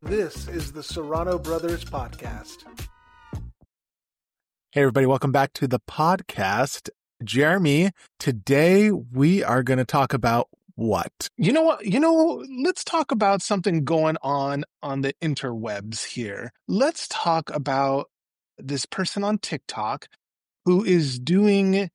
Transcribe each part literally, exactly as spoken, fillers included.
This is the Serrano Brothers Podcast. Hey, everybody. Welcome back to the podcast. Jeremy, today we are going to talk about what? You know what? You know, let's talk about something going on on the interwebs here. Let's talk about this person on TikTok who is doing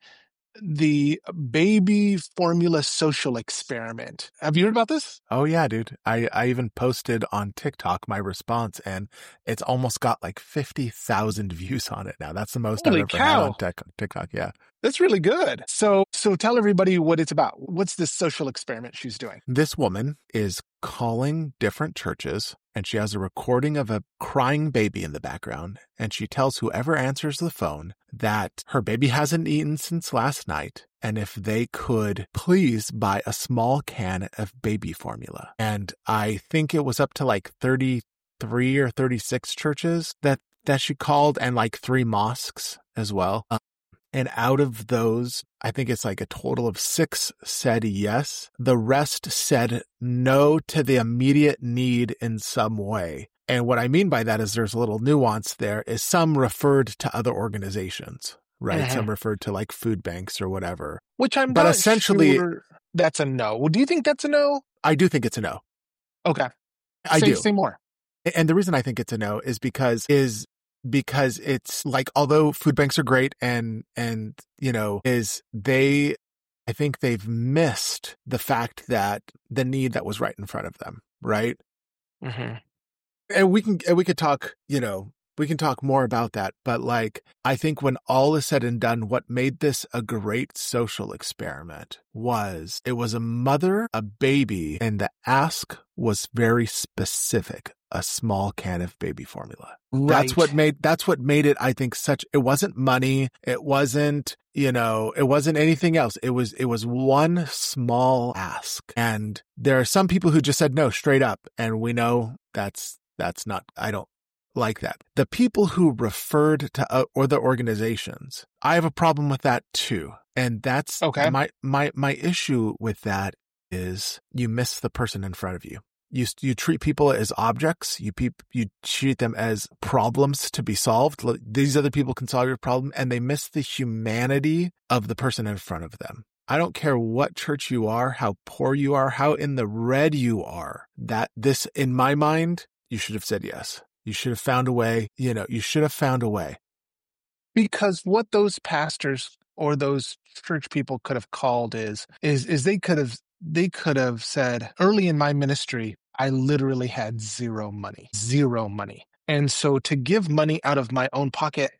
the baby formula social experiment. Have you heard about this? Oh, yeah, dude. I, I even posted on TikTok my response, and it's almost got like fifty thousand views on it now. That's the most Holy I've ever cow. had on tic- TikTok. Yeah. That's really good. So, so tell everybody what it's about. What's this social experiment she's doing? This woman is calling different churches, and she has a recording of a crying baby in the background, and she tells whoever answers the phone that her baby hasn't eaten since last night, and if they could please buy a small can of baby formula. And I think it was up to like thirty-three or thirty-six churches that, that she called, and like three mosques as well. Um, And out of those, I think it's like a total of six said yes. The rest said no to the immediate need in some way. And what I mean by that is there's a little nuance there, is some referred to other organizations, right? Uh-huh. Some referred to like food banks or whatever. Which I'm But not essentially- sure that's a no. Well, do you think that's a no? I do think it's a no. Okay. I say, do. Say more. And the reason I think it's a no is because is because it's like, although food banks are great and, and, you know, is they, I think they've missed the fact that the need that was right in front of them. Right. Mm-hmm. And we can, and we could talk, you know, we can talk more about that. But like, I think when all is said and done, what made this a great social experiment was it was a mother, a baby, and the ask was very specific. A small can of baby formula. Right. That's what made, that's what made it, I think, such, it wasn't money. It wasn't, you know, it wasn't anything else. It was, it was one small ask. And there are some people who just said no straight up. And we know that's, that's not, I don't like that. The people who referred to uh, or the organizations, I have a problem with that too. And that's Okay. my, my, my issue with that is you miss the person in front of you. You you treat people as objects. You peop, you treat them as problems to be solved. These other people can solve your problem, and they miss the humanity of the person in front of them. I don't care what church you are, how poor you are, how in the red you are. That this, in my mind, you should have said yes. You should have found a way. You know, you should have found a way. Because what those pastors or those church people could have called is is is they could have they could have said, early in my ministry, I literally had zero money, zero money. And so to give money out of my own pocket,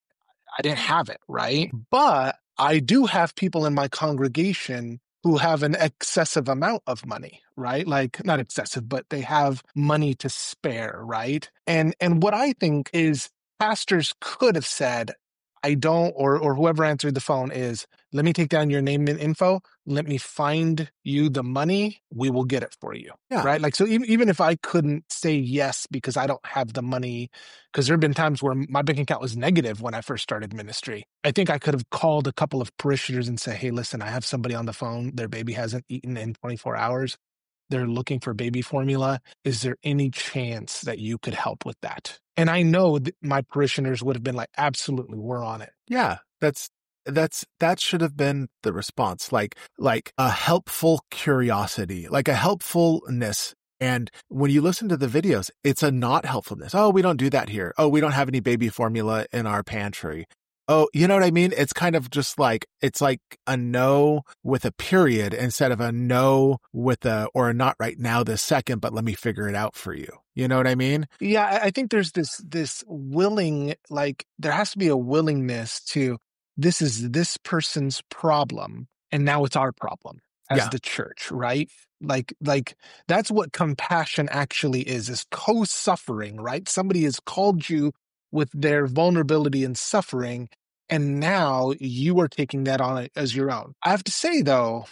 I didn't have it, right? But I do have people in my congregation who have an excessive amount of money, right? Like not excessive, but they have money to spare, right? And and what I think is pastors could have said, I don't, or or whoever answered the phone is, let me take down your name and info. Let me find you the money. We will get it for you. Yeah. Right. Like, so even, even if I couldn't say yes because I don't have the money, because there have been times where my bank account was negative when I first started ministry. I think I could have called a couple of parishioners and say, hey, listen, I have somebody on the phone. Their baby hasn't eaten in twenty-four hours. They're looking for baby formula. Is there any chance that you could help with that? And I know that my parishioners would have been like, absolutely, we're on it. Yeah, that's that's that should have been the response. Like like a helpful curiosity, like a helpfulness. And when you listen to the videos, it's a not helpfulness. Oh, we don't do that here. Oh, we don't have any baby formula in our pantry. Oh, you know what I mean? It's kind of just like, it's like a no with a period instead of a no with a, or a not right now this second, but let me figure it out for you. You know what I mean? Yeah, I I think there's this this willing, like there has to be a willingness to, this is this person's problem, and now it's our problem as Yeah. the church, right? Like like that's what compassion actually is, is co-suffering, right? Somebody has called you with their vulnerability and suffering, and now you are taking that on as your own. I have to say though,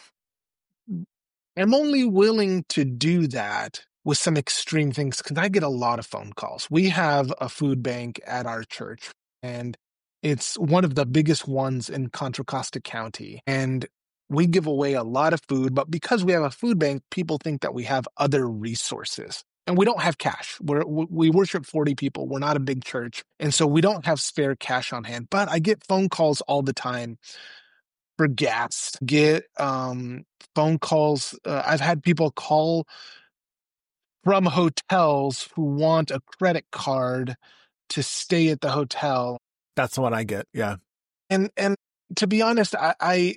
I'm only willing to do that with some extreme things because I get a lot of phone calls. We have a food bank at our church, and it's one of the biggest ones in Contra Costa County. And we give away a lot of food, but because we have a food bank, people think that we have other resources. and we don't have cash. We're, we worship forty people. We're not a big church. And so we don't have spare cash on hand. But I get phone calls all the time for gas, get um, phone calls. Uh, I've had people call from hotels who want a credit card to stay at the hotel. That's the one I get. Yeah. And, and to be honest, I, I,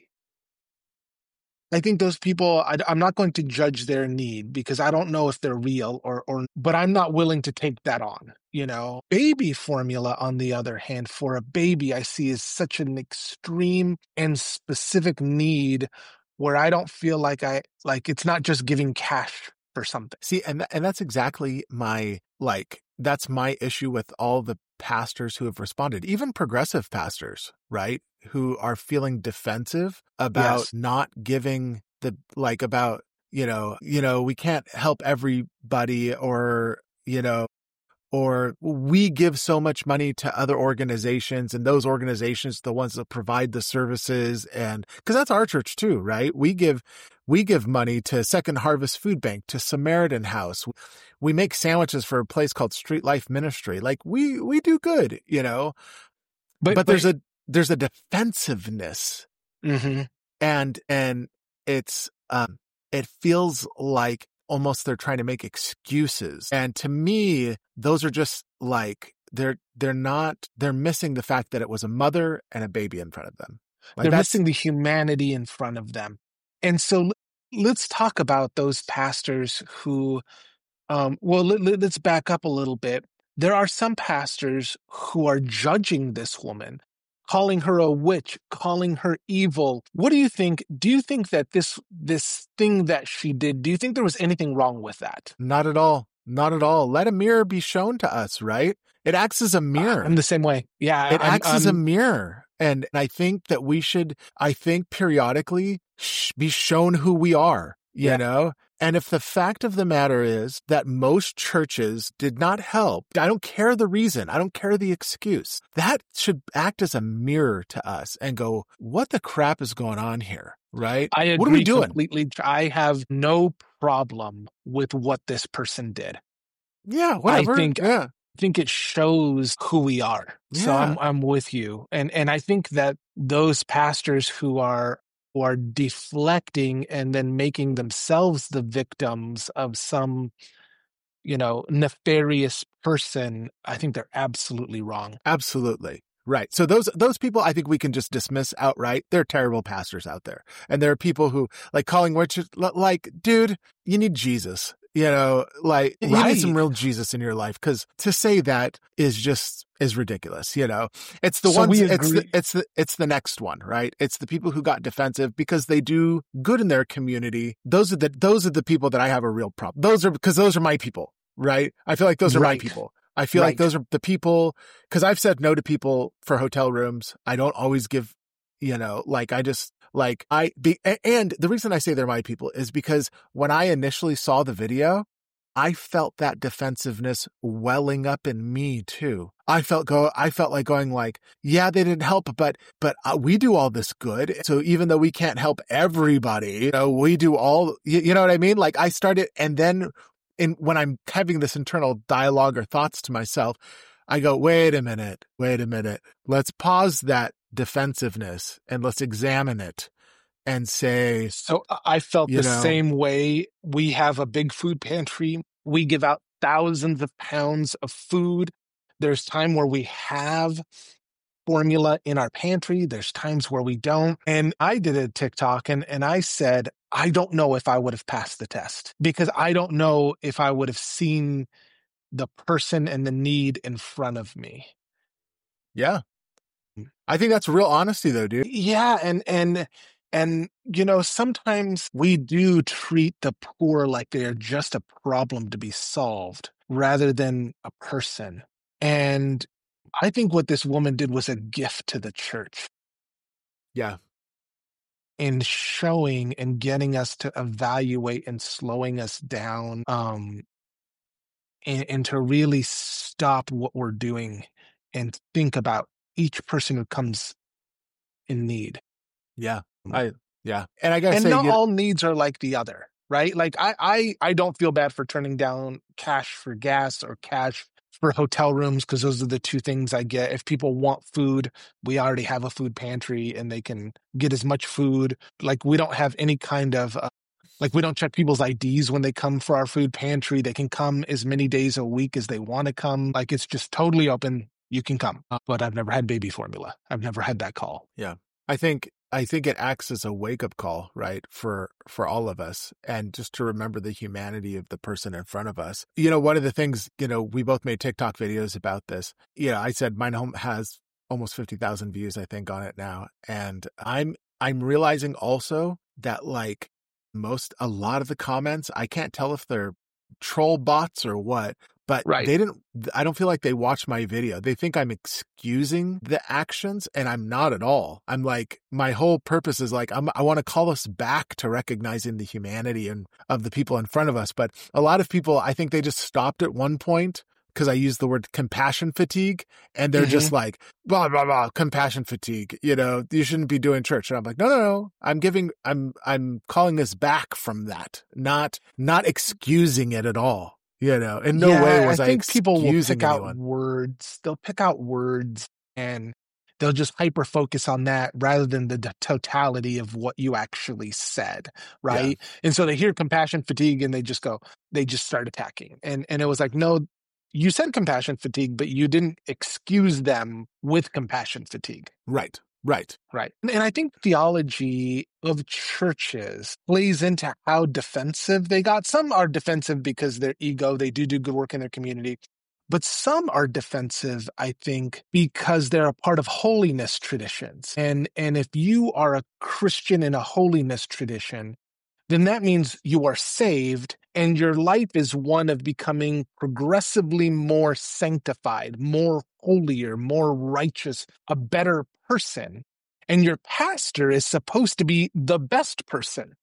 I think those people, I, I'm not going to judge their need because I don't know if they're real or, or, but I'm not willing to take that on, you know. Baby formula, on the other hand, for a baby, I see is such an extreme and specific need where I don't feel like I, like it's not just giving cash for something. See, and, th- and that's exactly my, like, that's my issue with all the pastors who have responded, even progressive pastors, right? Who are feeling defensive about Yes. not giving the, like, about, you know, you know, we can't help everybody, or, you know, or we give so much money to other organizations, and those organizations are the ones that provide the services. And because that's our church too, right? We give, we give money to Second Harvest Food Bank, to Samaritan House. We make sandwiches for a place called Street Life Ministry. Like we, we do good, you know, but, but there's a, there's a defensiveness, mm-hmm. and, and it's, um, it feels like almost they're trying to make excuses. And to me, those are just like, they're, they're not, they're missing the fact that it was a mother and a baby in front of them. Like they're that's, missing the humanity in front of them. And so let's talk about those pastors who, um, well, let, let, let's back up a little bit. There are some pastors who are judging this woman, calling her a witch, calling her evil. What do you think? Do you think that this this thing that she did, do you think there was anything wrong with that? Not at all. Not at all. Let a mirror be shown to us, right? It acts as a mirror. I'm the same way. Yeah. It I'm, acts as a I'm, mirror. And I think that we should, I think periodically sh- be shown who we are, you Yeah. know? And if the fact of the matter is that most churches did not help, I don't care the reason, I don't care the excuse, that should act as a mirror to us and go, what the crap is going on here, right? I agree what are we doing? completely. I have no problem with what this person did. Yeah, whatever. I think, yeah. I think it shows who we are. So Yeah. I'm I'm with you. And and I think that those pastors who are who are deflecting and then making themselves the victims of some, you know, nefarious person, I think they're absolutely wrong. Absolutely. Right. So those those people, I think we can just dismiss outright. They're terrible pastors out there. And there are people who, like, calling witches, like, dude, you need Jesus. You know, like, you Right. need some real Jesus in your life, because to say that is just, is ridiculous. You know, it's the So ones, we it's the, agree. it's the, it's the next one, right? It's the people who got defensive because they do good in their community. Those are the, those are the people that I have a real problem. Those are, because those are my people, right? I feel like those are Right. my people. I feel like Right. those are the people, because I've said no to people for hotel rooms. I don't always give, you know, like I just, like I, be, and the reason I say they're my people is because when I initially saw the video, I felt that defensiveness welling up in me too. I felt go, I felt like going like, yeah, they didn't help, but, but uh, we do all this good. So even though we can't help everybody, you know, we do all, you, you know what I mean? Like I started, and then in, when I'm having this internal dialogue or thoughts to myself, I go, wait a minute, wait a minute. Let's pause that defensiveness and let's examine it and say, So I felt you the know, same way. We have a big food pantry. We give out thousands of pounds of food. There's time where we have formula in our pantry. There's times where we don't. And I did a TikTok and, and I said, I don't know if I would have passed the test, because I don't know if I would have seen the person and the need in front of me. yeah. I think that's real honesty though, dude. Yeah. And, and, and, you know, sometimes we do treat the poor like they're just a problem to be solved rather than a person. And I think what this woman did was a gift to the church Yeah. in showing and getting us to evaluate and slowing us down, um, and, and to really stop what we're doing and think about each person who comes in need. Yeah. I, yeah. And I gotta And say, not you, all needs are like the other, right? Like I, I, I don't feel bad for turning down cash for gas or cash for hotel rooms, because those are the two things I get. If people want food, we already have a food pantry and they can get as much food. Like we don't have any kind of, uh, like we don't check people's I Ds when they come for our food pantry. They can come as many days a week as they want to come. Like it's just totally open. You can come. But I've never had baby formula. I've never had that call. Yeah. I think I think it acts as a wake-up call, right, for for all of us, and just to remember the humanity of the person in front of us. You know, one of the things, you know, we both made TikTok videos about this. Yeah, I said mine home has almost fifty thousand views, I think, on it now. And I'm I'm realizing also that, like, most, a lot of the comments, I can't tell if they're troll bots or what, but Right. they didn't, I don't feel like they watched my video. They think I'm excusing the actions, and I'm not at all. I'm like, my whole purpose is like, I'm, I want to call us back to recognizing the humanity and of the people in front of us. But a lot of people, I think they just stopped at one point because I used the word compassion fatigue, and they're Mhm. just like, blah, blah, blah, compassion fatigue. You know, you shouldn't be doing church. And I'm like, no, no, no. I'm giving, I'm, I'm calling this back from that, not, not excusing it at all. You know, in no Yeah, way was I, I think excusing people will pick anyone. out words. They'll pick out words and they'll just hyper focus on that rather than the, the totality of what you actually said, right? And so they hear compassion fatigue and they just go, they just start attacking. And and it was like, no, you said compassion fatigue, but you didn't excuse them with compassion fatigue. Right, right. Right. And I think theology of churches plays into how defensive they got. Some are defensive because their ego, they do do good work in their community. But some are defensive, I think, because they're a part of holiness traditions. And, and if you are a Christian in a holiness tradition, then that means you are saved and your life is one of becoming progressively more sanctified, more holier, more righteous, a better person. And your pastor is supposed to be the best person.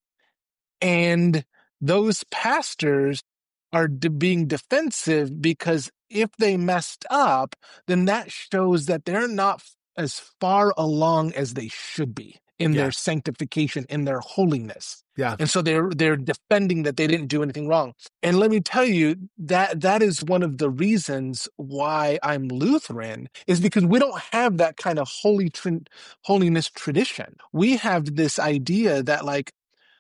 And those pastors are de- being defensive because if they messed up, then that shows that they're not f- as far along as they should be in Yeah. their sanctification, in their holiness. Yeah. And so they're they're defending that they didn't do anything wrong. And let me tell you that that is one of the reasons why I'm Lutheran, is because we don't have that kind of holy tr- holiness tradition. We have this idea that, like,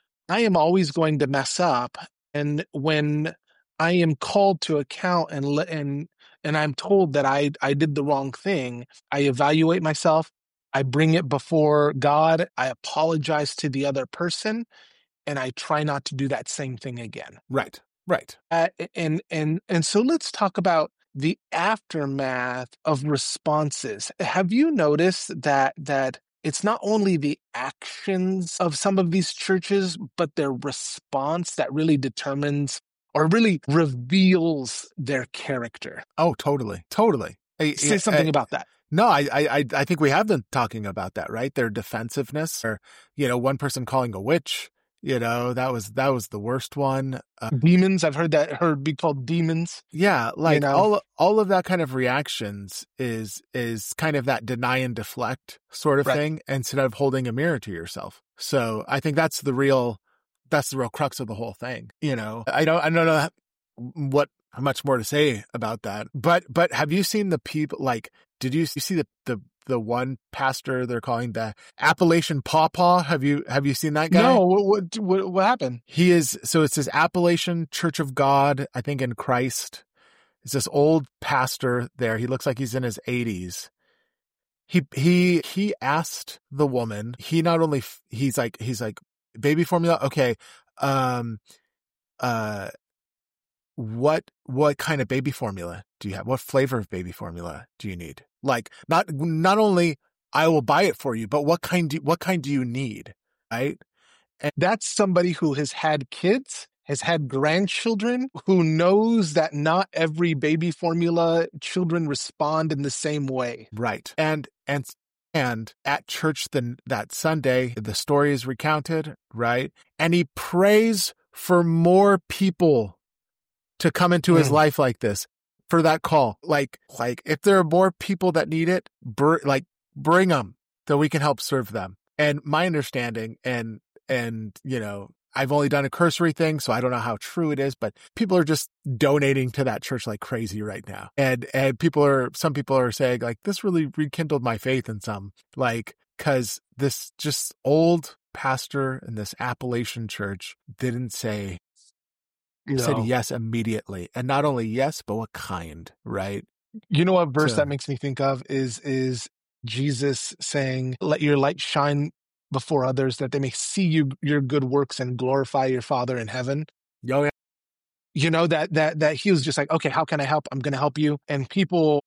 I am always going to mess up, and when I am called to account and le- and and I'm told that I I did the wrong thing, I evaluate myself, I bring it before God, I apologize to the other person, and I try not to do that same thing again. Right, right. Uh, and and and so let's talk about the aftermath of responses. Have you noticed that that it's not only the actions of some of these churches, but their response that really determines or really reveals their character? Oh, totally, totally. I- Say I- something I- about that. No, I, I, I think we have been talking about that, right? Their defensiveness, or, you know, one person calling a witch, you know, that was, that was the worst one. Uh, Demons, I've heard that heard be called demons. yeah. Like know? all, all of that kind of reactions is, is kind of that deny and deflect sort of Right. thing, instead of holding a mirror to yourself. So I think that's the real, that's the real crux of the whole thing. You know, I don't, I don't know what much more to say about that, but, but have you seen the people, like, did you, you see the, the, the one pastor they're calling the Appalachian Pawpaw? Have you, have you seen that guy? No, what, what what what happened? He is, so it's this Appalachian Church of God, I think in Christ. It's this old pastor there. He looks like he's in his eighties. He, he, he asked the woman, he not only, he's like, he's like, baby formula. Okay. Um, uh, what, what kind of baby formula do you have? What flavor of baby formula do you need? Like, not, not only I will buy it for you, but what kind do, what kind do you need? Right. That's somebody who has had kids, has had grandchildren, who knows that not every baby formula children respond in the same way. Right. And, and, and at church the, that Sunday, the story is recounted, right? And he prays for more people to come into his Mm. life like this, for that call. Like, like if there are more people that need it, br- like bring them so we can help serve them. And my understanding, and, and, you know, I've only done a cursory thing, so I don't know how true it is, but people are just donating to that church like crazy right now. And and people are, some people are saying like, this really rekindled my faith in some, like, because this just old pastor in this Appalachian church didn't say, No. said yes immediately. And not only yes, but what kind, right? You know what verse So- that makes me think of is is Jesus saying, "Let your light shine before others, that they may see you your good works and glorify your Father in heaven." Oh, yeah. You know, that that that he was just like, "Okay, how can I help? I'm going to help you." And people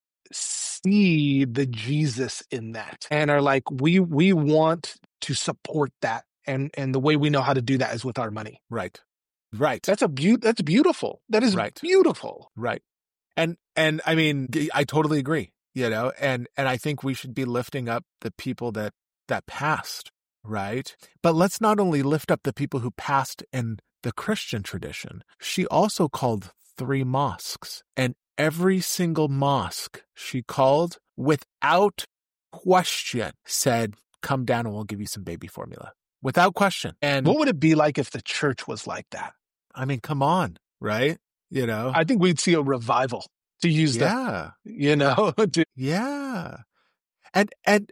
see the Jesus in that and are like, "We we want to support that." And and the way we know how to do that is with our money. Right. Right. That's a beau- that's beautiful. That is Right. beautiful. Right. And, and I mean, I totally agree, you know, and, and I think we should be lifting up the people that, that passed, right? But let's not only lift up the people who passed in the Christian tradition. She also called three mosques, and every single mosque she called, without question, said, come down and we'll give you some baby formula. Without question. And What would it be like if the church was like that? I mean, come on, right? You know? I think we'd see a revival, to use the, Yeah. you know, to, Yeah. And and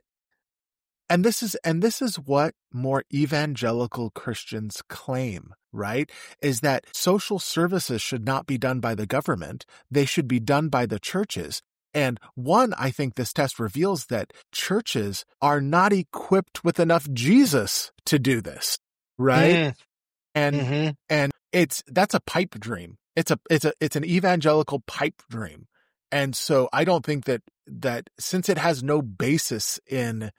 and this is and this is what more evangelical Christians claim, right? Is that social services should not be done by the government. They should be done by the churches. And one, I think this test reveals that churches are not equipped with enough Jesus to do this, right? Mm, And mhm. and it's that's a pipe dream. It's a it's a it's an evangelical pipe dream. And so I don't think that that since it has no basis in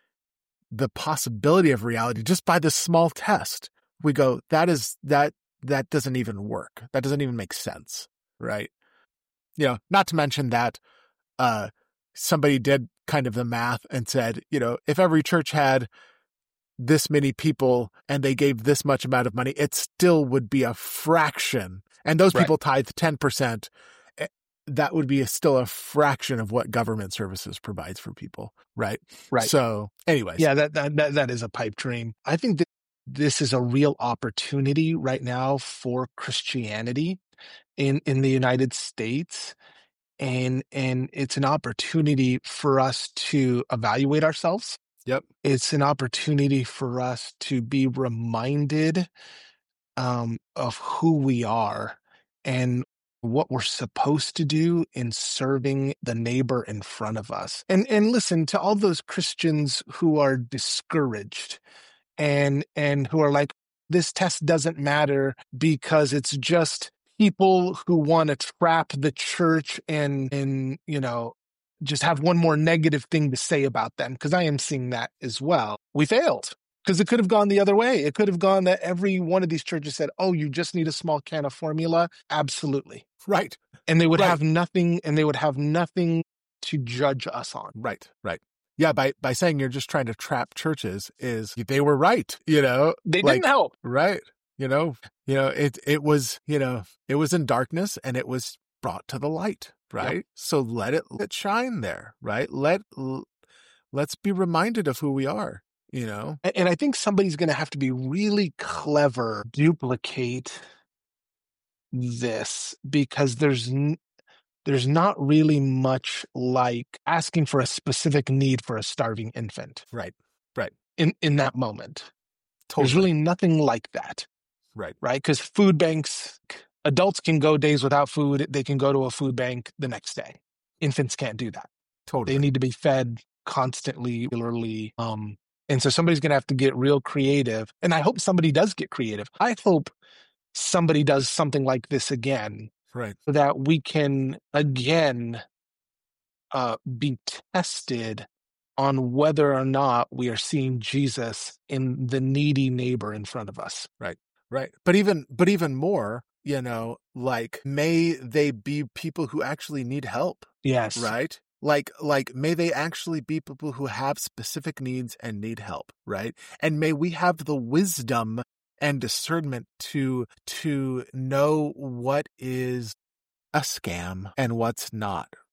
the possibility of reality, just by this small test, we go, that is that that doesn't even work. That doesn't even make sense, right? You know, not to mention that uh somebody did kind of the math and said, you know, if every church had this many people and they gave this much amount of money, it still would be a fraction. And those Right. people tithe ten percent. That would be a, still a fraction of what government services provides for people. Right. Right. So anyways. Yeah, that, that that that is a pipe dream. I think that this is a real opportunity right now for Christianity in in the United States, and and it's an opportunity for us to evaluate ourselves. Yep. It's an opportunity for us to be reminded um, of who we are and what we're supposed to do in serving the neighbor in front of us. And and listen to all those Christians who are discouraged and and who are like, this test doesn't matter because it's just people who want to trap the church and and you know just have one more negative thing to say about them, because I am seeing that as well. We failed. Because it could have gone the other way. It could have gone that every one of these churches said, oh, you just need a small can of formula. Absolutely. Right. And they would Right. have nothing, and they would have nothing to judge us on. Right. Right. Yeah. By, by saying you're just trying to trap churches is they were right. You know, They like, didn't help. right. You know, you know, it, it was, you know, it was in darkness and it was brought to the light. Right. Yep. So let it, let it shine there. Right. Let, let's be reminded of who we are, you know? And, and I think somebody's going to have to be really clever, duplicate this, because there's n- there's not really much like asking for a specific need for a starving infant Right. Right. in, in that moment. Totally. There's really nothing like that. Right. Right? Because food banks, adults can go days without food. They can go to a food bank the next day. Infants can't do that. Totally. They need to be fed constantly, regularly. Um, and so somebody's going to have to get real creative. And I hope somebody does get creative. I hope somebody does something like this again, Right. so that we can again uh, be tested on whether or not we are seeing Jesus in the needy neighbor in front of us. Right. But even, but even more, you know, like, may they be people who actually need help, Yes. right? Like, like, may they actually be people who have specific needs and need help, right? And may we have the wisdom and discernment to, to know what is a scam and what's not,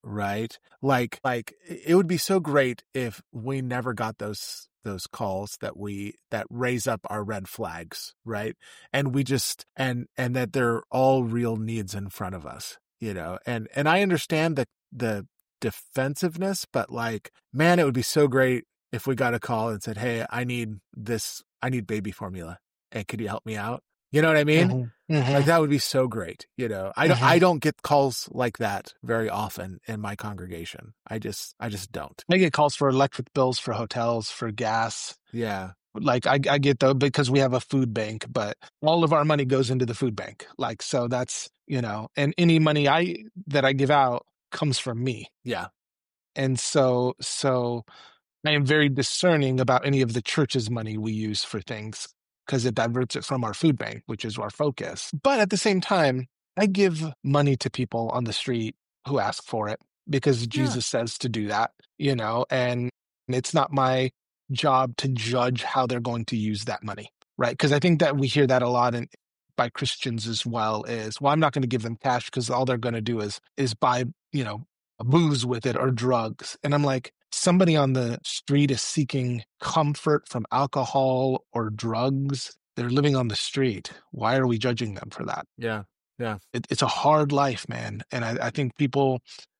right? Like, like it would be so great if we never got those those calls that we that raise up our red flags, right? And we just and and that they're all real needs in front of us, you know. And and I understand the the defensiveness, but like, man, it would be so great if we got a call and said, "Hey, I need this. I need baby formula. And could you help me out?" You know what I mean? Mm-hmm. Mm-hmm. Like that would be so great. You know, I don't, Mm-hmm. I don't get calls like that very often in my congregation. I just, I just don't. I get calls for electric bills, for hotels, for gas. Yeah. Like I, I get those because we have a food bank, but all of our money goes into the food bank. Like, so that's, you know, and any money I, that I give out comes from me. Yeah. And so, so I am very discerning about any of the church's money we use for things, because it diverts it from our food bank, which is our focus. But at the same time, I give money to people on the street who ask for it because Jesus yeah. says to do that, you know, and it's not my job to judge how they're going to use that money, right? Because I think that we hear that a lot in, by Christians as well is, well, I'm not going to give them cash because all they're going to do is is buy, you know, booze with it or drugs. And I'm like, somebody on the street is seeking comfort from alcohol or drugs. They're living on the street. Why are we judging them for that? Yeah. Yeah. It, it's a hard life, man. And I, I think people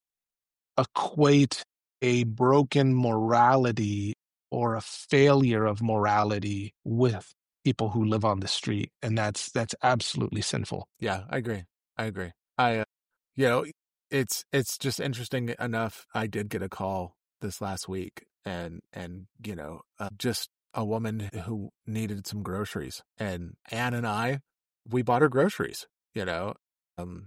equate a broken morality or a failure of morality with people who live on the street. And that's, that's absolutely sinful. Yeah, I agree. I agree. I, uh, you know, it's, it's just interesting enough. I did get a call this last week and, and, you know, uh, just a woman who needed some groceries, and Ann and I, we bought her groceries, you know. Um,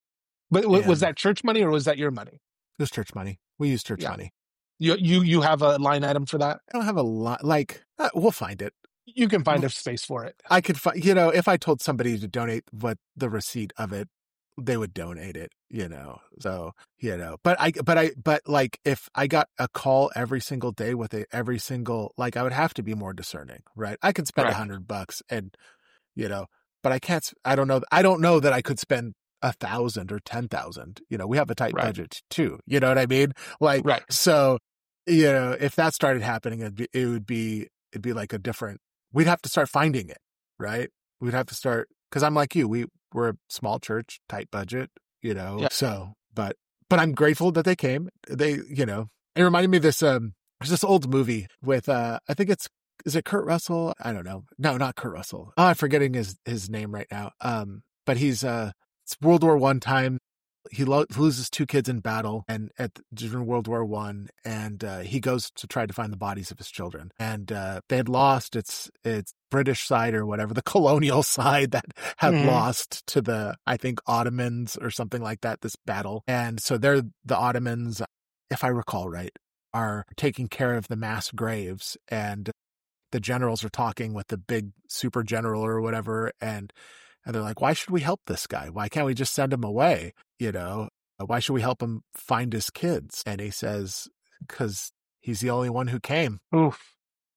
but was that church money or was that your money? It was church money. We use church yeah. money. You, you, you have a line item for that? I don't have a lot, like, uh, we'll find it. You can find a space for it. I could find, you know, if I told somebody to donate what the receipt of it, they would donate it, you know. So, you know, but I, but I, but like if I got a call every single day with it, every single, like I would have to be more discerning, right? I could spend a right. hundred bucks and, you know, but I can't, I don't know, I don't know that I could spend a thousand or ten thousand, you know, we have a tight right. budget too. You know what I mean? Like, right. so, you know, if that started happening, it'd be, it would be, it'd be like a different, we'd have to start finding it, right? We'd have to start, because I'm like you, we, we're a small church, tight budget, you know, yeah. so, but, but I'm grateful that they came. They, you know, it reminded me of this, um, there's this old movie with, uh, I think it's, is it Kurt Russell? I don't know. No, not Kurt Russell. Oh, I'm forgetting his, his name right now. Um, but he's, uh, it's World War One time. He lo- loses two kids in battle and at during World War One, and uh, he goes to try to find the bodies of his children. And uh, they had lost. It's it's British side or whatever, the colonial side that had mm-hmm. lost to the, I think, Ottomans or something like that. This battle, and so they're the Ottomans, if I recall right, are taking care of the mass graves, and the generals are talking with the big super general or whatever, and. And they're like, why should we help this guy? Why can't we just send him away? You know, why should we help him find his kids? And he says, because he's the only one who came. Oof.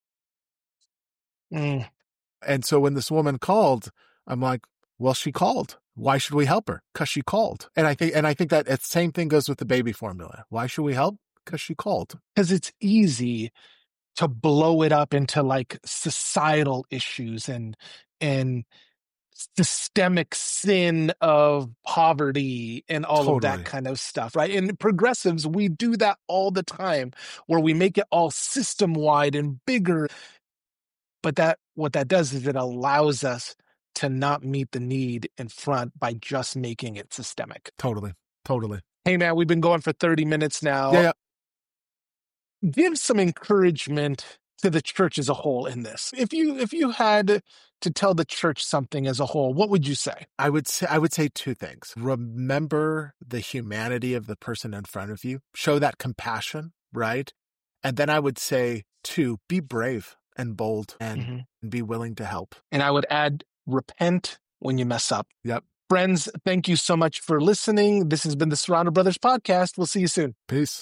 Mm. And so when this woman called, I'm like, well, she called. Why should we help her? Because she called. And I think, and I think that the same thing goes with the baby formula. Why should we help? Because she called. Because it's easy to blow it up into like societal issues and and. systemic sin of poverty and all totally. Of that kind of stuff, right? And progressives, we do that all the time where we make it all system-wide and bigger. But that what that does is it allows us to not meet the need in front by just making it systemic. Totally. Totally. Hey, man, we've been going for thirty minutes now. Yeah. yeah. Give some encouragement to the church as a whole in this. If you if you had to tell the church something as a whole, what would you say? I would say I would say two things. Remember the humanity of the person in front of you. Show that compassion, right? And then I would say two, be brave and bold and, mm-hmm. and be willing to help. And I would add, repent when you mess up. Yep. Friends, thank you so much for listening. This has been the Serrano Brothers Podcast. We'll see you soon. Peace.